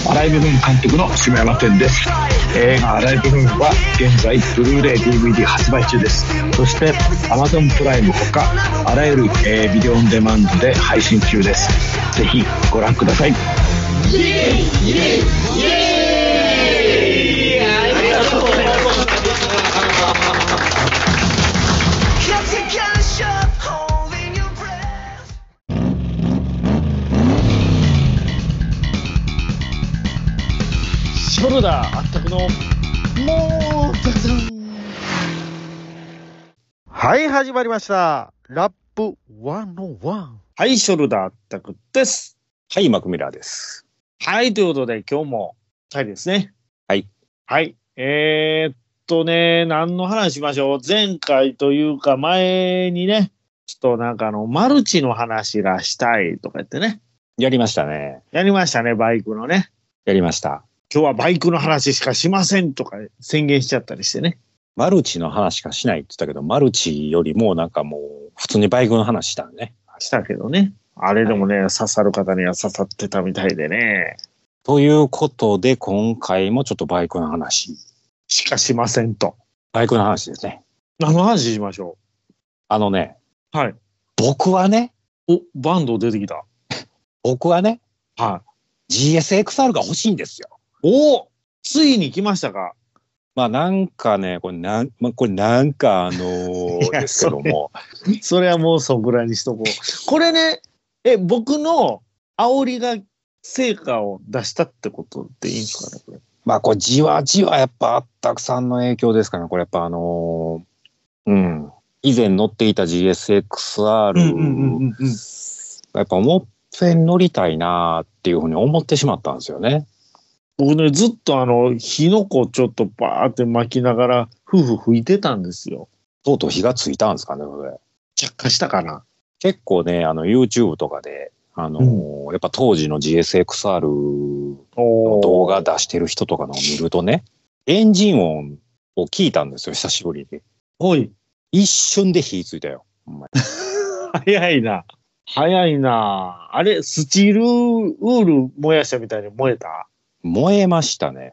荒井部分監督の下山天です。映画荒井部分は現在ブルーレイ DVD 発売中です。そして Amazon プライムほかあらゆる、ビデオオンデマンドで配信中です。ぜひご覧ください。イエイイエイイエイ、ありがとうございます。 ショルダーあったくのもうたくさん。はい、始まりました。ラップ101。はい、ショルダーあったくです。 はい、マクミラーです。 はい、ということで今日もはいですね。 はい。 はい。何の話しましょう。前回というか前にね、ちょっとなんかマルチの話がしたいとか言ってね。 やりましたね。 やりましたね、バイクのね。 やりました。 今日はバイクの話しかしませんとか宣言しちゃったりしてね。 マルチの話しかしないって言ったけど、マルチよりもなんかもう普通にバイクの話したね。 したけどね。あれでもね、はい、刺さる方には刺さってたみたいでね。 ということで、今回もちょっとバイクの話。 しかしませんと。 バイクの話ですね。 何の話しましょう。はい。僕はね。 バンド出てきた。 僕はね。 はい。 GSXR が欲しいんですよ。 ついに来ましたか。 まあなんかね、これなんかですけども。 それはもうそぐらいにしとこう。これね、僕の煽りが成果を出したってことでいいんですかね、これ。 まあこれじわじわやっぱあったくさんの影響ですからね。これやっぱ以前乗っていた GSXR、やっぱもっぺん乗りたいなっていうふうに思ってしまったんですよね。 僕ね、ずっと火の粉ちょっとバーって巻きながら、吹いてたんですよ。 とうとう火がついたんですかね、これ。 着火したかな。 結構ね、YouTube とかで、やっぱ当時の GSXR の動画出してる人とかのを見るとね、エンジン音を聞いたんですよ、久しぶりに。一瞬で火ついたよ。ほんまに。 早いな。あれ、スチールウール燃やしたみたいに燃えた？ 燃えましたね。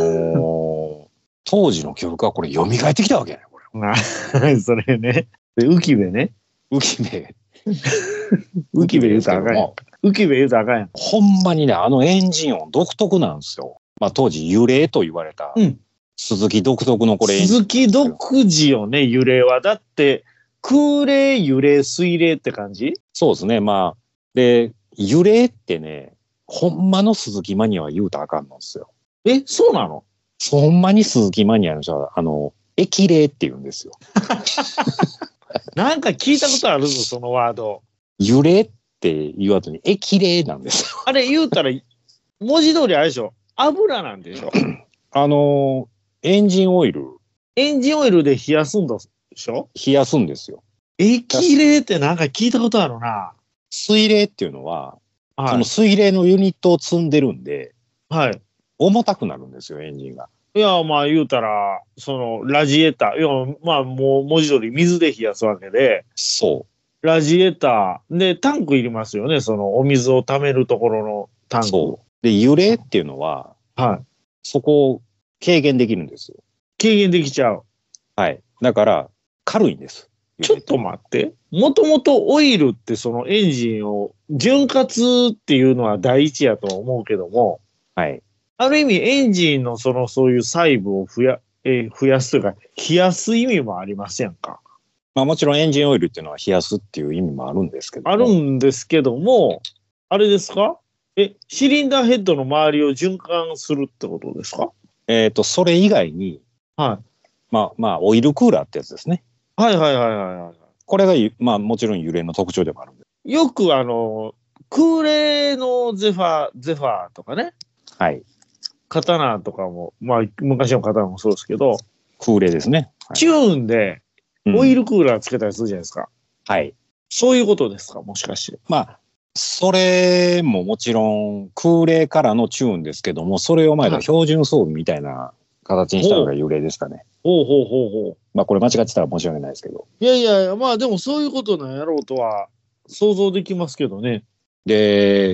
当時の記憶がこれ蘇ってきたわけね、これ。それね。浮き部ね。 浮き部言うたらあかんやん。浮き部言うたらあかんやん。 ほんまにね、エンジン音独特なんですよ。まあ当時揺れと言われた。鈴木独特のこれエンジン。 鈴木独自よね、揺れは。だって、空冷、揺れ、水冷って感じ？ そうですね。まあ、で、揺れってね、ほんまの鈴木マニアは言うたらあかんのですよ。 そうなの？ ほんまに鈴木マニアの人は、液冷って言うんですよ。 なんか聞いたことあるぞ、そのワード。 揺れって言わずに液冷なんですよ。 あれ言うたら、文字通りあれでしょ？油なんでしょ？ エンジンオイル。 エンジンオイルで冷やすんでしょ？ 冷やすんですよ。 液冷ってなんか聞いたことあるな。 水冷っていうのは、その水冷のユニットを積んでるんで、重たくなるんですよ、エンジンが。 いや、まあ言うたら、ラジエーター、いや、まあもう文字通り水で冷やすわけで、 そう。 ラジエーター、で、タンクいりますよね、お水を溜めるところのタンク。 そう。で、揺れっていうのは、そこを軽減できるんですよ。 軽減できちゃう。 はい。だから、軽いんです。 ちょっと待って。もともとオイルってエンジンを潤滑っていうのは第一やと思うけども、ある意味エンジンのそういう細部を増やすというか、冷やす意味もありませんか？ まあもちろんエンジンオイルっていうのは冷やすっていう意味もあるんですけども。 あるんですけども、あれですか？シリンダーヘッドの周りを循環するってことですか？ それ以外に、まあオイルクーラーってやつですね。これが、まあもちろん揺れの特徴でもあるんで。 よく空冷のゼファーとかね。刀とかも、まあ昔の刀もそうですけど。 空冷ですね。 チューンでオイルクーラーつけたりするじゃないですか。そういうことですか、もしかして。 まあ、それももちろん空冷からのチューンですけども、それを前の標準装備みたいな形にしたのが揺れですかね。まあこれ間違ってたら申し訳ないですけど。 いやいや、まあでもそういうことなんやろうとは想像できますけどね。 で、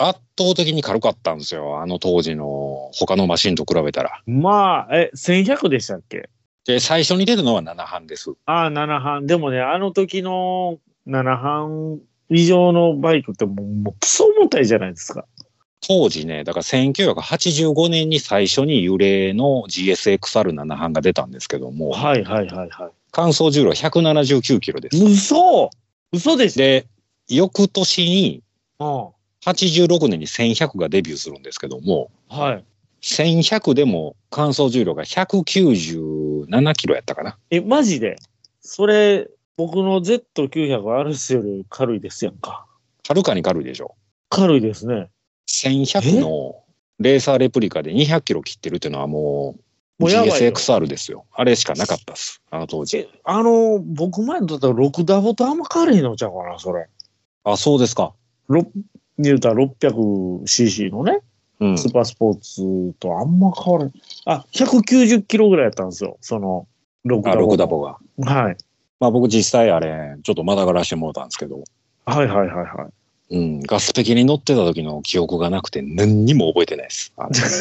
圧倒的に軽かったんですよ。あの当時の他のマシンと比べたら。 まあ、1100でしたっけ？ で、最初に出るのは7班です。 ああ、7班。でもね、あの時の7班以上のバイクってもうクソ重たいじゃないですか。 当時ね、だから1985年に最初にユレの GSXR7 班が出たんですけども。 はいはいはいはい。 乾燥重量179キロです。 嘘でしょ。 で、翌年に、 うん。 86年に1100がデビューするんですけども、 はい。 1100でも乾燥重量が197キロやったかな。 マジで？それ、僕の Z900RS より軽いですやんか。 はるかに軽いでしょ。 軽いですね。 1100のレーサーレプリカで200キロ切ってるっていうのはもうやばいよ。 GSXR ですよ。あれしかなかったっす。あの当時。 僕前のだったら6ダボとあんま軽いのちゃうかな、それ。 あ、そうですか。 言うたら 600cc のね、スーパースポーツとあんま変わらない。190キロぐらいやったんですよ。その6ダボ。 が。 はい。 まあ僕実際あれ、ちょっとまだがらしてもらったんですけど。 はいはいはいはい。 うん、ガスペキに乗ってた時の記憶がなくて何にも覚えてないです。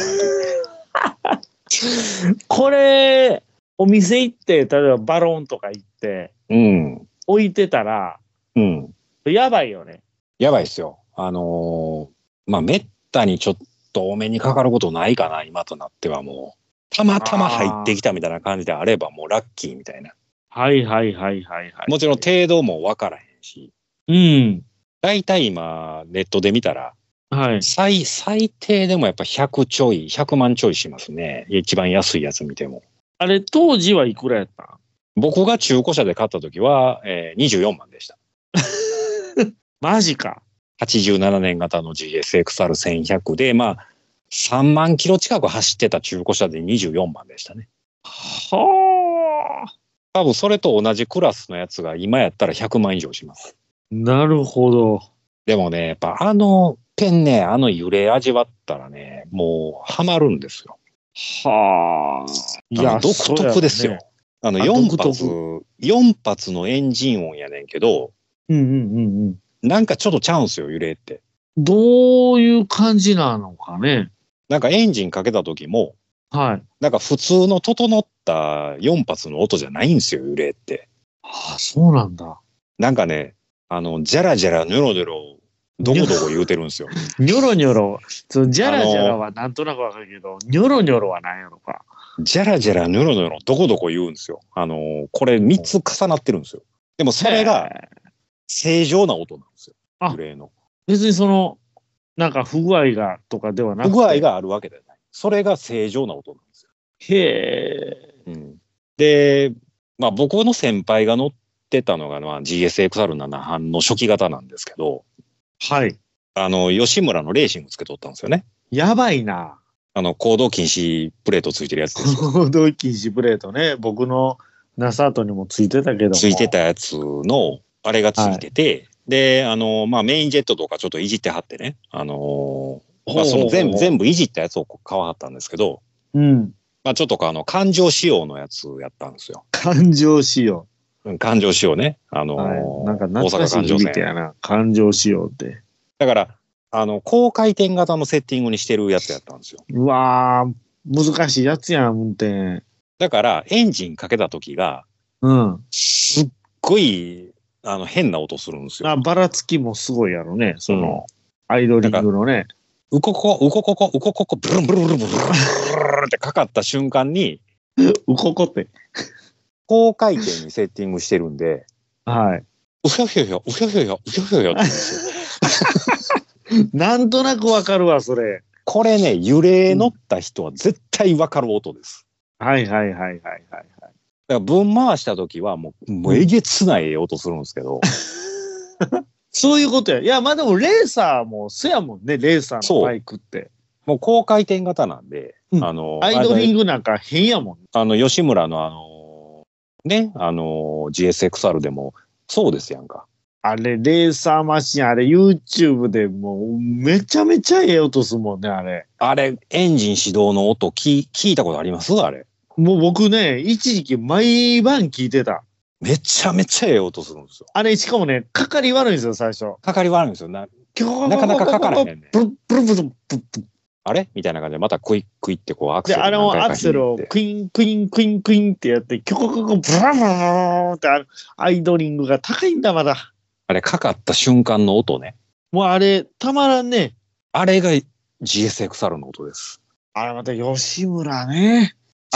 これ、お店行って、例えばバロンとか行って、置いてたら、やばいよね。 やばいっすよ。まあ、めったにちょっとお目にかかることないかな、今となってはもう。たまたま入ってきたみたいな感じであればもうラッキーみたいな。 はいはいはいはいはい。 もちろん程度もわからへんし。大体今、ネットで見たら、 はい。 最低でもやっぱ100万ちょいしますね。一番安いやつ見ても。 あれ、当時はいくらやった？ 僕が中古車で買った時は、24万でした。 マジか。 87年型の GSXR1100 で、まあ、3万キロ近く走ってた中古車で24万でしたね。 はあ。 多分それと同じクラスのやつが今やったら100万以上します。 なるほど。 でもね、やっぱあのペンね、あの揺れ味わったらね、もうハマるんですよ。 はあ。 いや、独特ですよ。4発のエンジン音やねんけど、なんかちょっとちゃうんすよ、揺れって。 どういう感じなのかね。 なんかエンジンかけた時も、 はい。 なんか普通の整った4発の音じゃないんですよ、揺れって。 ああ、そうなんだ。 なんかね、じゃらじゃら、ニョロニョロ、どこどこ言うてるんですよ。 ニョロニョロ。じゃらじゃらはなんとなくわかるけど、ニョロニョロは何やろか。 じゃらじゃら、ニョロニョロ、どこどこ言うんですよ。これ3つ重なってるんですよ。でもそれが正常な音なんですよ。揺れの。 別になんか不具合がとかではなくて。 不具合があるわけではない。それが正常な音なんですよ。 へえ。 で、まあ僕の先輩が乗ってたのが、GSXR7 班の初期型なんですけど、 はい。 吉村のレーシングつけとったんですよね。 やばいな。 行動禁止プレートついてるやつです。 行動禁止プレートね。僕のナサートにもついてたけども。 ついてたやつの、あれがついてて、で、まあメインジェットとかちょっといじってはってね、まあ全部いじったやつを買わはったんですけど、まあちょっと環状仕様のやつやったんですよ。 環状仕様。 環状仕様ね。 なんか懐かしい響きやな。環状仕様って。 だから、高回転型のセッティングにしてるやつやったんですよ。 うわー、難しいやつやん、運転。 だから、エンジンかけた時が、すっごい、変な音するんですよ。 ばらつきもすごいやろね。アイドリングのね。 うここ、ブルンブルンブルンブルンってかかった瞬間に、 うここって。 高回転にセッティングしてるんで、 はい。 うひょひょひょ、うひょひょひょ、うひょひょひょって言うんですよ。 なんとなくわかるわ、それ。 これね、揺れ乗った人は絶対わかる音です。 はいはいはいはいはい。だから分回した時はもうえげつない音するんですけど。 そういうことや。いや、まあでもレーサーもそうやもんね、レーサーのバイクって。 もう高回転型なんで、 アイドリングなんか変やもん。 吉村のGSXR でもそうですやんか。 あれ、レーサーマシン、あれ、YouTube でもう、めちゃめちゃええ音するもんね、あれ。 あれ、エンジン始動の音聞いたことありますあれ。 もう僕ね、一時期毎晩聞いてた。 めちゃめちゃええ音するんですよ。 あれ、しかもね、かかり悪いんですよ、最初。 かかり悪いんですよ。 なかなかかからへんねん。 ブルブルブルブルブル。 あれみたいな感じで、またクイックイってこうアクセで、 ル何回かアクセルをクインクインクインクインってやって、キョコココブラブラってアイドリングが高いんだ、まだ。 あれかかった瞬間の音ね。 もうあれ、たまらんね。 あれが GSXR の音です。 あれまた吉村ね。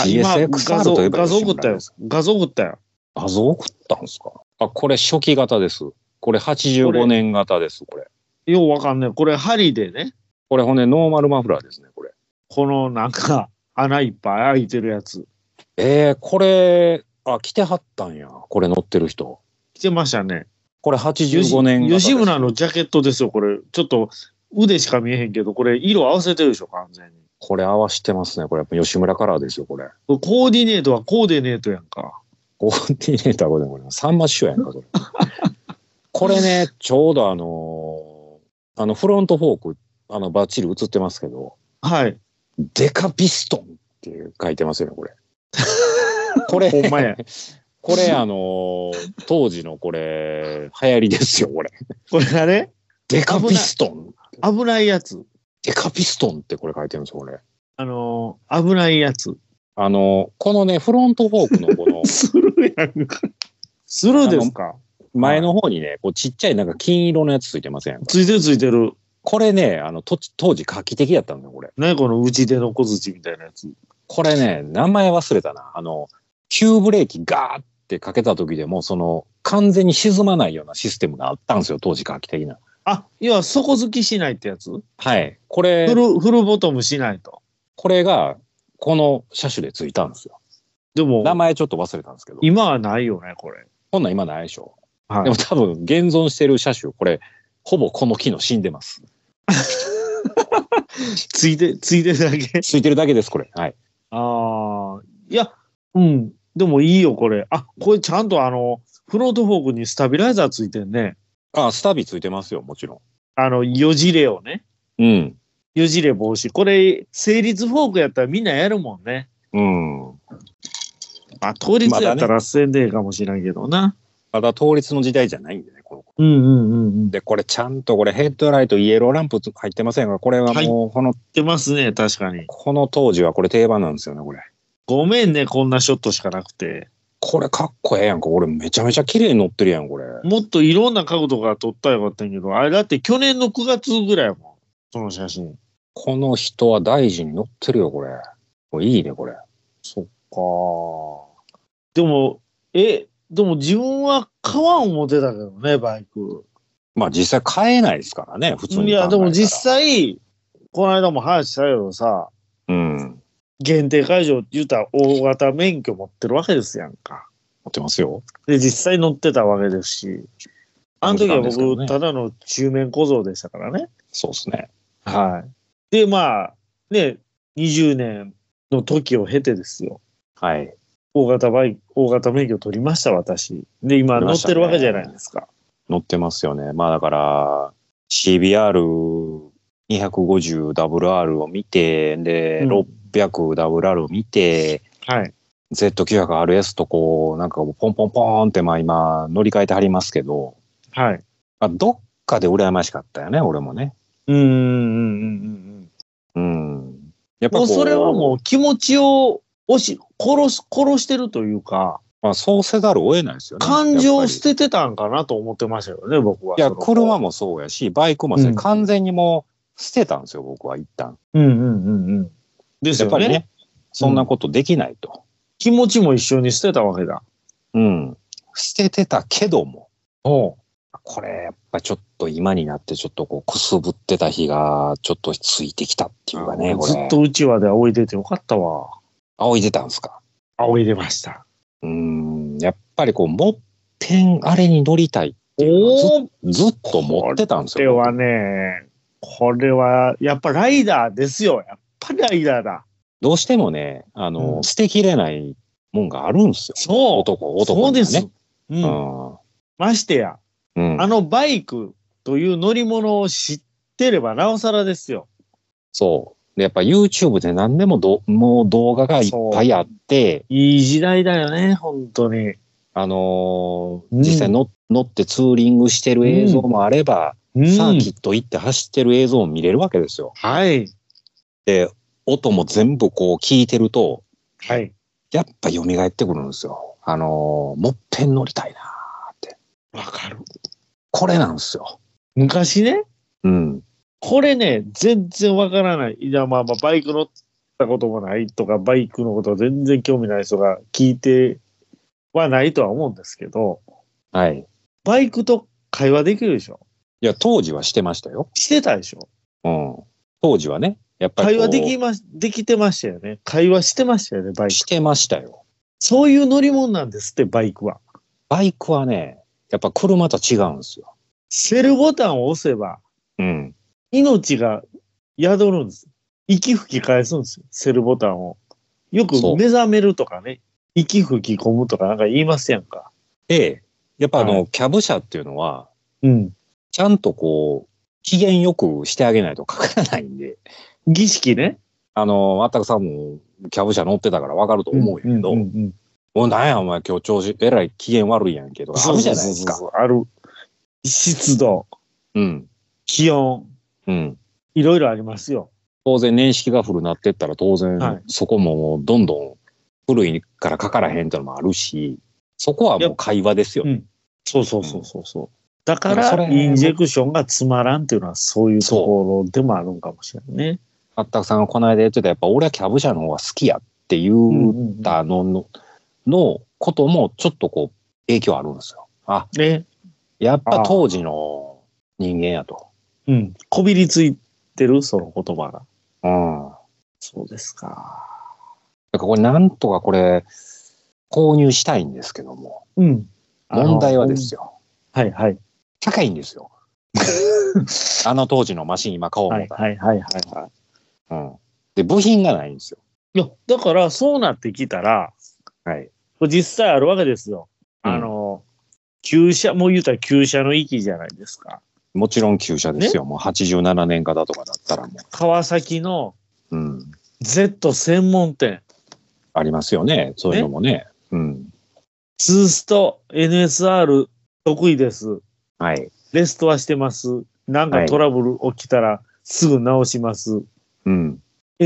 GSXR といえば画像送ったよ。画像送ったよ。 画像送ったんですか？あ、これ初期型です。これ85年型です、これ。 ようわかんない。これ針でね。 これほんでノーマルマフラーですね、これ。 このなんか穴いっぱい開いてるやつ。 これ、着てはったんや。これ乗ってる人。 着てましたね。 これ85年型です。 吉村のジャケットですよ、これ。ちょっと腕しか見えへんけど、これ色合わせてるでしょ、完全に。 これ合わせてますね。これやっぱ吉村カラーですよ、これ。 コーディネートはコーディネートやんか。 コーディネートはこれ、サンマ師匠やんか、これ。これね、ちょうどフロントフォーク、バッチリ映ってますけど。 はい。 デカピストンって書いてますよね、これ。これ、 ほんまや。 これ当時のこれ、流行りですよ、これ。 これあれデカピストン。 危ないやつ。 デカピストンってこれ書いてるんですよ、これ。 危ないやつ。 このね、フロントフォークのこの。 スルやんか。スルですか？ 前の方にね、こうちっちゃいなんか金色のやつついてません？ ついてるついてる。 これね、当時画期的だったんだよ、これ。 ね、この内出の小槌みたいなやつ。 これね、名前忘れたな。急ブレーキガーってかけた時でも、完全に沈まないようなシステムがあったんですよ、当時画期的な。 あ、要は底付きしないってやつ？ はい。これ、 フルボトムしないと。 これが、この車種でついたんですよ。 でも、 名前ちょっと忘れたんですけど。 今はないよね、これ。 こんなん今ないでしょ。 はい。 でも多分、現存してる車種、これ、ほぼこの機能死んでます。 ついてるだけ？ ついてるだけです、これ。はい。 ああ、いや、うん。でもいいよ、これ。あ、これちゃんとフロントフォークにスタビライザーついてんね。 スタビついてますよ、もちろん。よじれをね。 うん。 よじれ防止。これ、成立フォークやったらみんなやるもんね。 うん。 倒立やったらせんでええかもしれんけどな。 ただ倒立の時代じゃないんでね、この子。 うんうんうんうん。 で、これちゃんとこれヘッドライトイエローランプ入ってませんが、これはもう入ってますね、確かに。 この当時はこれ定番なんですよね、これ。 ごめんね、こんなショットしかなくて。 これかっこええやんか。俺めちゃめちゃ綺麗に乗ってるやん、これ。 もっといろんな角度から撮ったらよかったんやけど、あれだって去年の9月ぐらいもん、その写真。 この人は大事に乗ってるよ、これ。これいいね、これ。 そっか。でも自分は買わん思ってたけどね、バイク。 まあ実際買えないですからね、普通に。 いや、でも実際、この間も話したけどさ、 うん。 限定会場って言ったら大型免許持ってるわけですやんか。 持ってますよ。 で、実際乗ってたわけですし、あの時は僕、ただの中面小僧でしたからね。 そうですね。 はい。で、まあ、ね、20年の時を経てですよ。 はい。 大型免許取りました、私。で、今乗ってるわけじゃないですか。 乗ってますよね。まあだから、CBR250WR を見て、で、600WR を見て、 はい。 Z900RS とこう、なんかポンポンポンってまあ今乗り換えてはりますけど、 はい。 どっかで羨ましかったよね、俺もね。やっぱもうそれはもう気持ちを殺してるというか、 まあそうせざるを得ないですよね。 感情を捨ててたんかなと思ってましたよね、僕は。 いや、車もそうやし、バイクも完全にもう捨てたんですよ、僕は一旦。ですよね。やっぱりね、そんなことできないと。 気持ちも一緒に捨てたわけだ。 うん。捨ててたけども。これ、やっぱちょっと今になってちょっとこうくすぶってた日がちょっとついてきたっていうかね、これ。 ずっとうちわで仰いでてよかったわ。 仰いでたんですか？ 仰いでました。 やっぱりこう、もっぺんあれに乗りたいっていうのをずっと持ってたんですよ。 これは、やっぱライダーですよ。やっぱりライダーだ。 どうしてもね、捨てきれないもんがあるんですよ。 そう。 男そうです。ましてや、バイクという乗り物を知ってればなおさらですよ。 そう。でやっぱ YouTube で何でももう動画がいっぱいあって。 いい時代だよね、本当に。 実際乗ってツーリングしてる映像もあれば、 サーキット行って走ってる映像を見れるわけですよ。 はい。 で、音も全部こう聞いてると、 はい。 やっぱ蘇ってくるんですよ。もっぺん乗りたいなーって。 わかる。 これなんですよ。 昔ね。 うん。 これね、全然わからない。いや、まあまあ、バイク乗ったこともないとか、バイクのこと全然興味ない人が聞いてはないとは思うんですけど、 はい。 バイクと会話できるでしょ？ いや、当時はしてましたよ。 してたでしょ？ うん。当時はね、やっぱり会話できてましたよね。会話してましたよね、バイク。 してましたよ。 そういう乗り物なんですって、バイクは。 バイクはね、やっぱ車と違うんですよ。 セルボタンを押せば、 うん。 命が宿るんです。息吹き返すんですよ、セルボタンを。よく目覚めるとかね、息吹き込むとかなんか言いますやんか。 やっぱキャブ車っていうのは、 うん。 ちゃんとこう、機嫌よくしてあげないとかからないんで。 儀式ね。 あったくさんもキャブ車乗ってたから分かると思うんやけど、もうなんやお前今日調子、えらい機嫌悪いやんけど、あるじゃないですか。 そうある。湿度。 うん。 気温。 うん。 いろいろありますよ。 当然年式が古なってったら当然、そこもどんどん古いからかからへんってのもあるし、そこはもう会話ですよ。 うん。そう。だから、インジェクションがつまらんっていうのはそういうところでもあるんかもしれないね。 あったくさんがこの間言ってた、やっぱ俺はキャブ車の方が好きやって言ったのこともちょっとこう影響あるんですよ。やっぱ当時の人間やと。 うん。こびりついてるその言葉が。 うん。 そうですか。 だからこれなんとかこれ購入したいんですけども。 うん。 問題はですよ。 はい。 高いんですよ。あの当時のマシン今買おう思ったら。 はい。 うん。で、部品がないんですよ。 いや、だからそうなってきたら、 はい。 実際あるわけですよ。旧車、もう言うたら旧車の域じゃないですか。 もちろん旧車ですよ。もう87年型とかだったらもう。 川崎の Z 専門店。 ありますよね。そういうのもね。うん。 ツースト NSR 得意です。 はい。 レストアしてます。なんかトラブル起きたらすぐ直します。 うん。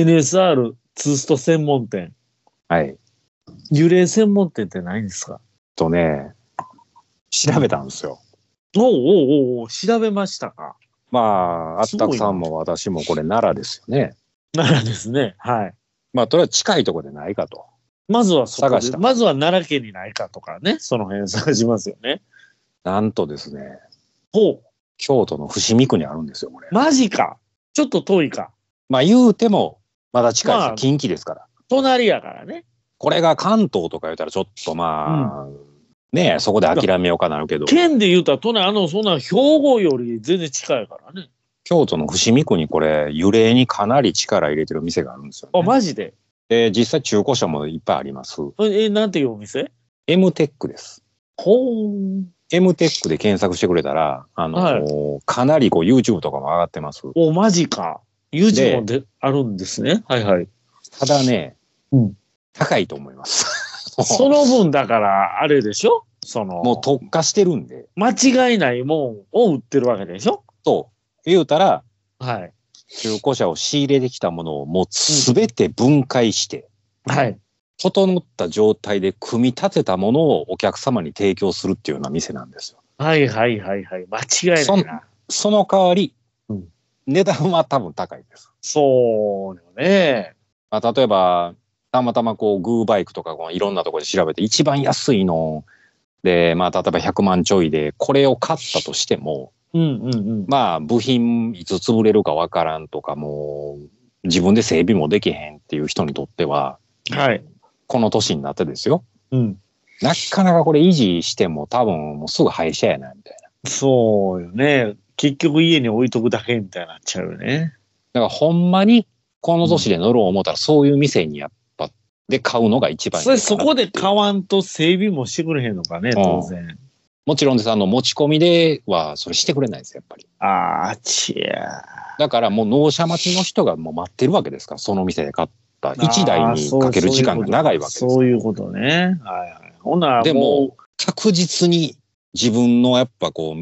NSR ツースト専門店。 はい。 揺れ専門店ってないんですか？ 調べたんですよ。 おう、調べましたか。 まあ、あったくさんも私もこれ奈良ですよね。 奈良ですね。はい。 まあ、とりあえず近いところでないかと。 まずはそこで探した。 まずは奈良県にないかとかね、その辺探しますよね。 なんとですね。 ほう。 京都の伏見区にあるんですよ、これ。 マジか。ちょっと遠いか。 まあ、言うても、まだ近いですよ。近畿ですから。 隣やからね。 これが関東とか言ったらちょっとまあ、ねえ、そこで諦めようかなるけど。 県で言うたら隣、そんな兵庫より全然近いからね。 京都の伏見区にこれ、揺れにかなり力入れてる店があるんですよ、ね。 マジで？ 実際中古車もいっぱいあります。 なんていうお店？ M テックです。 ほー。 M テックで検索してくれたら、かなりこう YouTube とかも上がってます。 マジか。YouTube もあるんですね。はい。 ただね、高いと思います。 その分だから、あれでしょ？ もう特化してるんで。 間違いないもんを売ってるわけでしょ？ そう。言うたら、 はい。 中古車を仕入れてきたものをもうすべて分解して、 はい。 整った状態で組み立てたものをお客様に提供するっていうような店なんですよ。 はい。間違いないな。 その代わり、値段は多分高いです。 そうよね。 まあ、例えば、たまたまこう、グーバイクとかいろんなところで調べて、一番安いので、まあ、例えば100万ちょいで、これを買ったとしても、まあ、部品いつ潰れるかわからんとか、もう、自分で整備もできへんっていう人にとっては、 はい。 この年になってですよ。なかなかこれ維持しても多分もうすぐ廃車やな、みたいな。 そうよね。結局家に置いとくだけみたいになっちゃうよね。 だからほんまに、この年で乗ろう思ったら、そういう店にやっぱ、で買うのが一番いい。 そこで買わんと整備もしてくれへんのかね、当然。 もちろんです。持ち込みでは、それしてくれないです、やっぱり。だからもう納車待ちの人がもう待ってるわけですから、その店で買った1台にかける時間が長いわけですから。 そういうことね。はい。ほな、 でも、確実に自分のやっぱこう、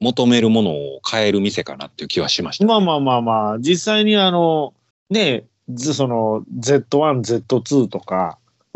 求めるものを買える店かなっていう気はしました。 まあまあまあまあ、実際にね、その Z1、Z2 とか、 うん。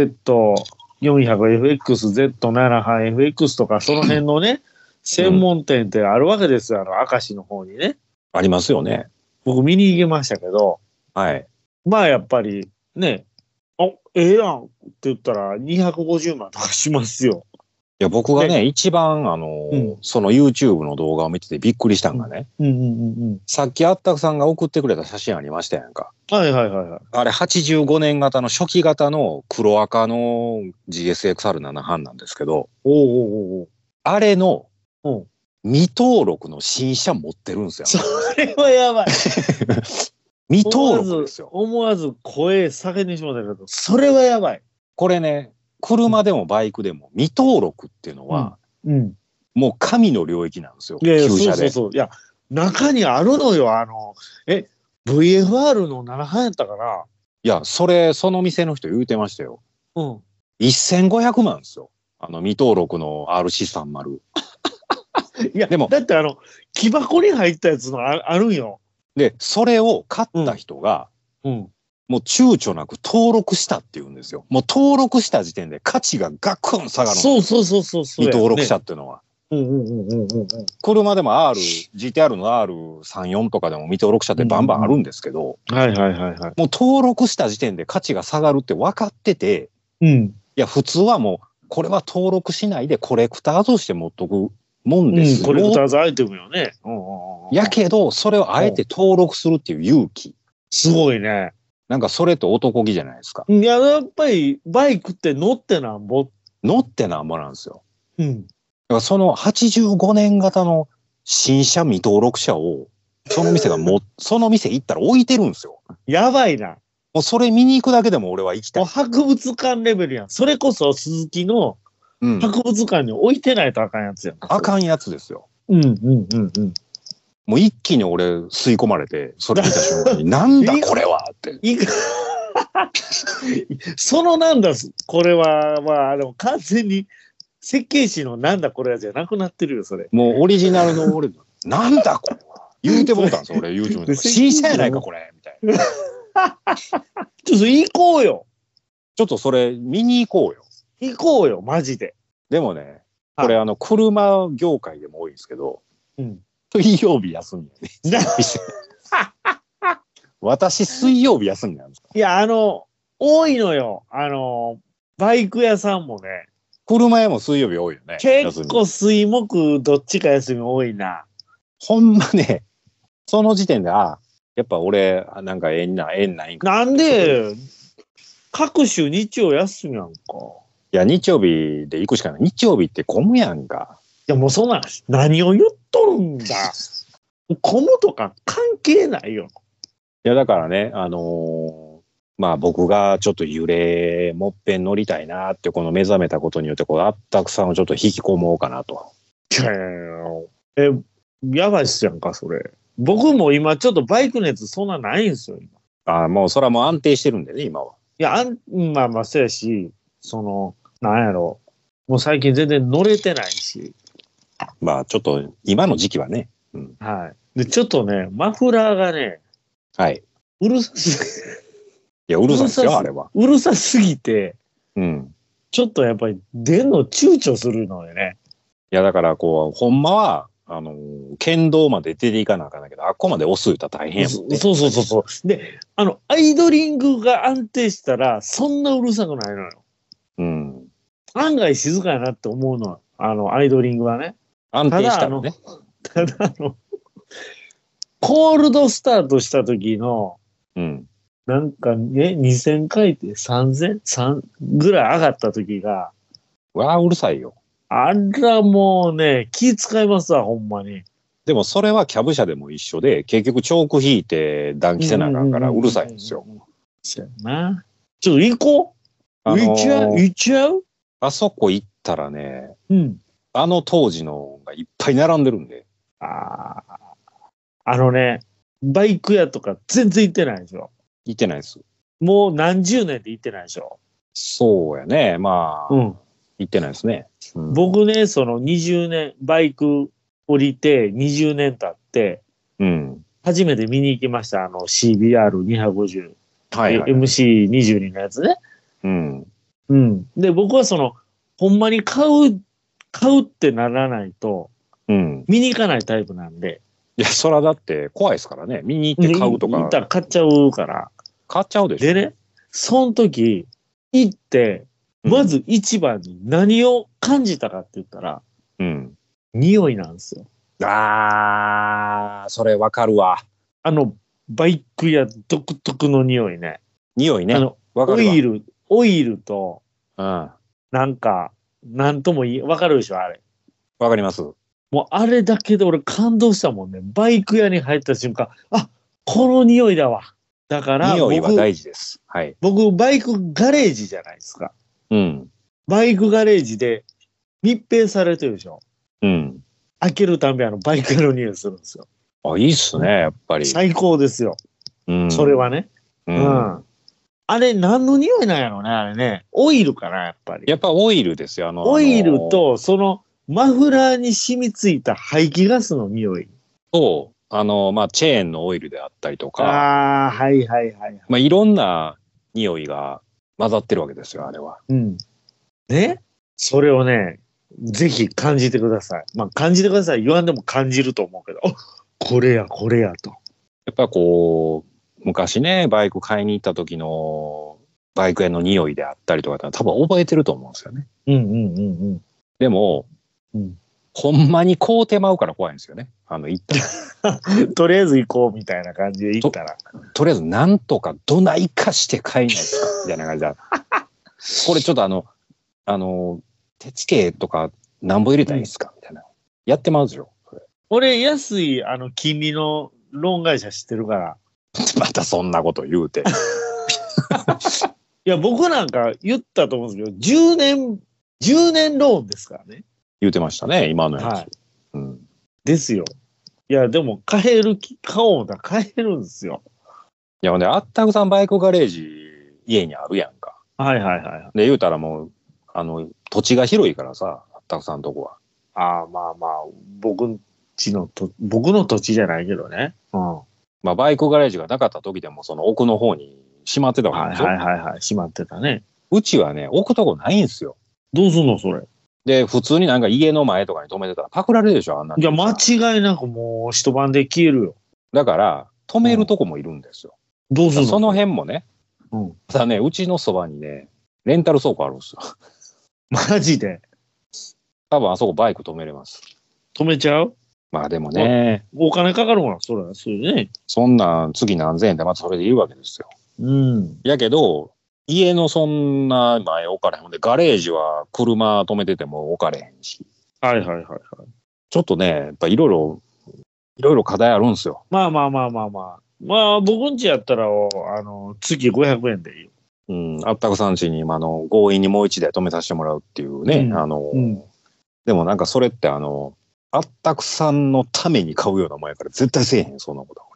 Z400FX、Z78FX とか、その辺のね、専門店ってあるわけですよ、明石の方にね。 ありますよね。 僕見に行きましたけど、 はい。 まあやっぱりね、ええやんって言ったら250万とかしますよ。 いや、僕がね、一番、その YouTube の動画を見ててびっくりしたんがね、さっきあったくさんが送ってくれた写真ありましたやんか。 はいはいはいはい。 あれ、85年型の初期型の黒赤の GSXR7 班なんですけど、あれの未登録の新車持ってるんですよ。 それはやばい。 未登録ですよ。 思わず声叫んでしまったけど、それはやばい。 これね、車でもバイクでも未登録っていうのは、もう神の領域なんですよ。旧車で。 そう。いや、中にあるのよ、VFR の7班やったかな。 いや、その店の人言うてましたよ。1500万ですよ。未登録の RC30。 いや、でも、だって木箱に入ったやつのあるんよ。 で、それを買った人が、もう躊躇なく登録したって言うんですよ。もう登録した時点で価値がガクン下がる。 そう。 未登録車っていうのは。車でも GTR の R34 とかでも未登録車ってバンバンあるんですけど、もう登録した時点で価値が下がるって分かってて、いや、普通はもう、これは登録しないでコレクターとして持っとくもんですよ。 コレクターズアイテムよね。 やけど、それをあえて登録するっていう勇気。 すごいね。 なんかそれと男気じゃないですか。 いや、やっぱりバイクって乗ってなんぼ。 乗ってなんぼなんですよ。だからその85年型の新車未登録車を、その店行ったら置いてるんですよ。 やばいな。 もうそれ見に行くだけでも俺は行きたい。 博物館レベルやん。それこそ鈴木の博物館に置いてないとあかんやつやん。 あかんやつですよ。もう一気に俺吸い込まれて、それ見た瞬間に、なんだこれはって。 そのなんだこれは、まあ、完全に設計士のなんだこれはじゃなくなってるよ、それ。 もうオリジナルの俺、なんだこれは。言うてもうたんですよ、俺、YouTube で。新車やないか、これ。みたいな。 ちょっと行こうよ。 ちょっとそれ見に行こうよ。 行こうよ、マジで。 でもね、これ車業界でも多いんですけど、水曜日休みやね。私、水曜日休みなんですか？ いや、多いのよ。バイク屋さんもね。 車屋も水曜日多いよね。 結構水木どっちか休み多いな。 ほんまね、その時点で、やっぱ俺、なんか縁ないんか。 なんで、各種日曜休みやんか。 いや、日曜日で行くしかない。日曜日って混むやんか。 いや、もうそんな、何を言っとるんだ。混むとか関係ないよ。 いや、だからね、まあ僕がちょっともっぺん乗りたいなって、この目覚めたことによって、あったくさんをちょっと引き込もうかなと。 やばいっすやんか、それ。僕も今ちょっとバイク熱そんなないんですよ、 今。もうそれはもう安定してるんでね、今は。 いや、まあまあ、そうやし、なんやろ。もう最近全然乗れてないし。 まあちょっと、今の時期はね。 はい。で、ちょっとね、マフラーがね、 はい。 うるさすいや、うるさいですよ、あれは。 うるさすぎて、ちょっとやっぱり出んの躊躇するのよね。 いや、だからほんまは、県道まで出ていかなあかんだけど、あっこまで押すいたら大変やもんね。 そう。で、アイドリングが安定したら、そんなうるさくないのよ。案外静かやなって思うの。アイドリングはね。 安定したらね。 ただコールドスタートした時の、なんかね、2000回転3ぐらい上がった時が。 うるさいよ。 あらもうね、気使いますわ、ほんまに。 でもそれはキャブ車でも一緒で、結局チョーク引いて暖気せなあかんからうるさいんですよ。 そうやな。ちょっと行こう。行っちゃうあそこ行ったらね、当時のがいっぱい並んでるんで。 バイク屋とか全然行ってないでしょ。 行ってないです。 もう何十年で行ってないでしょ。 そうやね。まあ、行ってないですね。 僕ね、その20年、バイク降りて20年経って、 うん。 初めて見に行きました。CBR250。 はいはい。 MC22 のやつね。 うん。 うん。で、僕はほんまに買うってならないと、 うん。 見に行かないタイプなんで。 いや、そらだって怖いですからね。見に行って買うと行ったか。 ら買っちゃうから。 買っちゃうでしょ。 でね、その時、行って、まず一番に何を感じたかって言ったら、 うん。 匂いなんですよ。 それわかるわ。 バイク屋独特の匂いね。 匂いね。わかオるわ。 イルと、 うん。 なんか、なんともわかるでしょ、あれ。 わかります。 もうあれだけで俺感動したもんね。バイク屋に入った瞬間、あ、この匂いだわ。だから匂いは大事です。はい。 僕、バイクガレージじゃないですか。 うん。 バイクガレージで密閉されてるでしょ。 うん。 開けるたびバイクの匂いするんですよ。 あ、いいっすね、やっぱり。 最高ですよ。 うん。 それはね。 ううん。あれ、何の匂いなんやろうね、あれね。オイルかな、やっぱり。 やっぱオイルですよ。 オイルと、マフラーに染みついた排気ガスの匂い。 と、まあ、チェーンのオイルであったりとか。 ああ、はいはいはい。 まあ、いろんな匂いが混ざってるわけですよ、あれは。 うん。ね、それをね、ぜひ感じてください。まあ、感じてください。言わんでも感じると思うけど、これや、これやと。 やっぱこう、昔ね、バイク買いに行った時のバイク屋の匂いであったりとか多分覚えてると思うんですよね。 うんうんうんうん。 でも、 うん、 ほんまにこう手間うから怖いんですよね。行ったら。とりあえず行こうみたいな感じで行ったら。 とりあえずなんとかどないかして買いないですかみたいな感じで。これちょっと手付けとか何本入れたらいいですかみたいな。やってますよ。 俺、安い、金利のローン会社知ってるから。 またそんなこと言うて。 いや、僕なんか言ったと思うんですけど、10年ローンですからね。 言うてましたね、今のやつ。 はい。 うん、 ですよ。いや、でも、買おうだ、買えるんですよ。 いや、ほんで、あったくさんバイクガレージ、家にあるやんか。 はいはいはい。 で、言うたらもう、土地が広いからさ、あったくさんとこは。 ああ、まあまあ、僕の土地じゃないけどね。うん。 まあ、バイクガレージがなかった時でも、その奥の方にしまってたわけはいでしょ。 はいはいはい。閉まってたね。 うちはね、置くとこないんですよ。 どうすんのそれ。 で、普通になんか家の前とかに止めてたらパクられるでしょ、あんな。 いや、間違いなくもう一晩で消えるよ。 だから、止めるとこもいるんですよ。 どうすんのその辺もね。 うん。 ただね、うちのそばにね、レンタル倉庫あるんですよ。 マジで。 多分あそこバイク止めれます。 止めちゃう？ まあでもね。 お金かかるもん、それは。そういうね。 そんな月何千円でまたそれでいいわけですよ。 うん。 やけど、家のそんな前置かれへん。で、ガレージは車止めてても置かれへんし。 はいはいはいはい。 ちょっとね、やっぱいろいろ課題あるんですよ。 まあまあまあまあまあ。まあ、僕ん家やったら、月500円でいいよ。 うん、あったくさん家に、強引にもう一台止めさせてもらうっていうね。でもなんかそれってあったくさんのために買うようなもんやから絶対せえへん、そんなことは。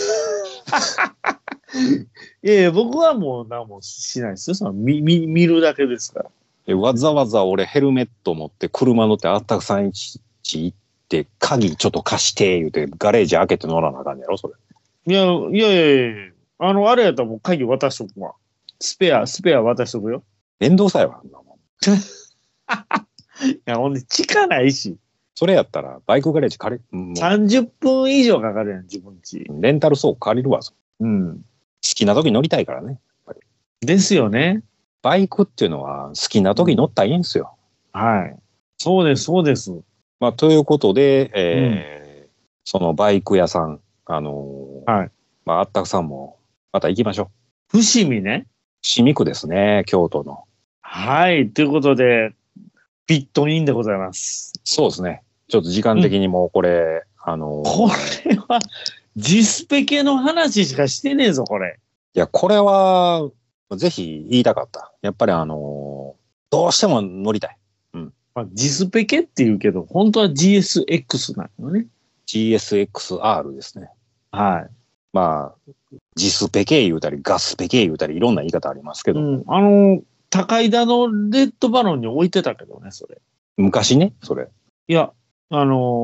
いやいや、僕はもう何もしないですよ。見るだけですから。 わざわざ俺ヘルメット持って車乗ってあったくさん家行って鍵ちょっと貸して言うてガレージ開けて乗らなあかんやろ、それ。 いやいや、あれやったらもう鍵渡しとくわ。スペア渡しとくよ。 面倒さえはあんなもん。 いや、ほんで、地下ないし。 それやったらバイクガレージ 30分以上かかるやん、自分家。 レンタル倉庫借りるわ。 うん。 好きな時乗りたいからね。やっぱりですよね。 バイクっていうのは好きな時乗ったらいいんですよ。 はい。そうです、そうです。 まあ、ということで、そのバイク屋さん、はい。まあ、あったくさんも、また行きましょう。伏見ね。 伏見区ですね、京都の。 はい。ということで、ビットインでございます。 そうですね。ちょっと時間的にもうこれ、 これは、ジスペ系の話しかしてねえぞ、これ。 いや、これは、ぜひ言いたかった。やっぱりどうしても乗りたい。うん。 まあ、ジスペケって言うけど、本当は GSX なのね。 GSXR ですね。 はい。 まあ、ジスペケ言うたり、ガスペケ言うたり、いろんな言い方ありますけど。 高井田のレッドバロンに置いてたけどね、それ。 昔ね、それ。 いや、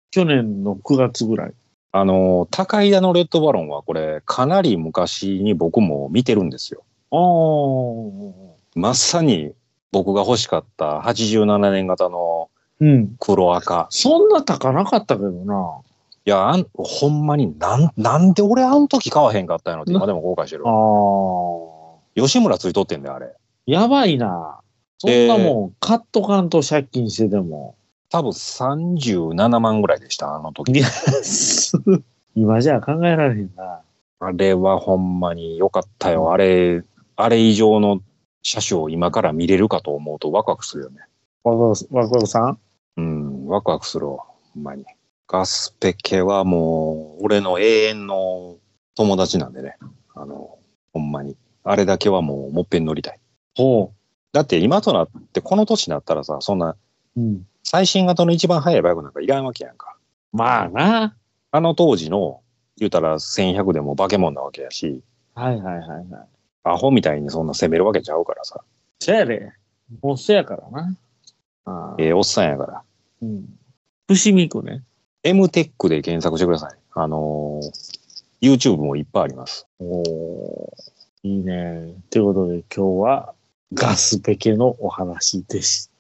去年の9月ぐらい。 高井田のレッドバロンはこれ、かなり昔に僕も見てるんですよ。まさに僕が欲しかった87年型の黒赤。 そんな高なかったけどな。 いや、ほんまになんで俺あの時買わへんかったんやろって今でも後悔してる。吉村ついとってんだよ、あれ。 やばいな。そんなもん、カットカンと借金してでも。 多分37万ぐらいでした、あの時。 今じゃ考えられへんな。 あれはほんまに良かったよ。あれ以上の車種を今から見れるかと思うとワクワクするよね。 ワクワクさん？ うん、ワクワクするわ、ほんまに。ガスペケはもう、俺の永遠の友達なんでね。ほんまに。あれだけはもう、もっぺん乗りたい。 ほう。 だって今となって、この年になったらさ、そんな、最新型の一番速いバイクなんかいらんわけやんか。 まあな。 あの当時の、言うたら1100でも化け物なわけやし。 はい。 アホみたいにそんな攻めるわけちゃうからさ。 そやで。おっせやからな。 おっさんやから。 伏見区ね。 M テックで検索してください。YouTube もいっぱいあります。 いいね。ということで今日はガスペケのお話でした。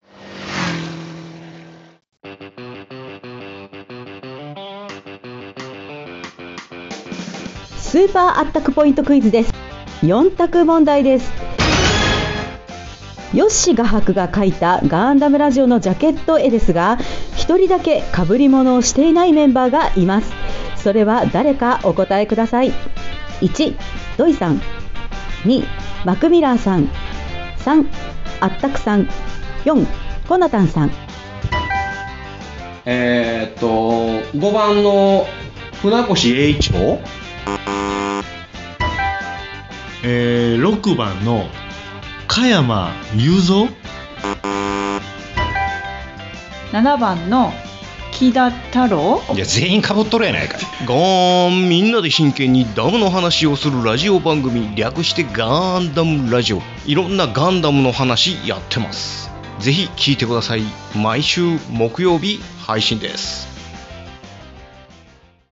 スーパーアッタックポイントクイズです。4択問題です。ヨッシ画伯が描いたガンダムラジオのジャケット絵ですが、一人だけ被り物をしていないメンバーがいます。それは誰かお答えください。1、ドイさん。2、マクミラーさん。3、アッタクさん。4、コナタンさん。 5番の船越英一郎。 6番の加山雄三。 7番の木田太郎。 いや、全員被っとるやないか。 ガーン、みんなで真剣にダムの話をするラジオ番組、略してガンダムラジオ。いろんなガンダムの話やってます。ぜひ聞いてください。毎週木曜日配信です。